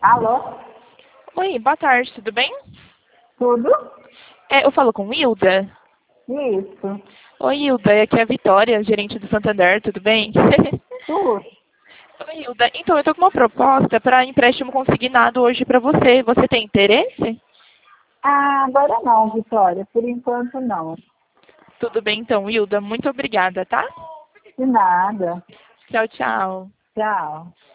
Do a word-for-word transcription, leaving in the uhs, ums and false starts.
Alô? Oi, boa tarde, tudo bem? Tudo? É, eu falo com Hilda. Isso. Oi, Hilda, aqui é a Vitória, gerente do Santander, tudo bem? Tudo. Oi, Hilda. Então, eu tô com uma proposta para empréstimo consignado hoje para você. Você tem interesse? Ah, agora não, Vitória. Por enquanto não. Tudo bem, então, Hilda. Muito obrigada, tá? De nada. Tchau, tchau. Tchau.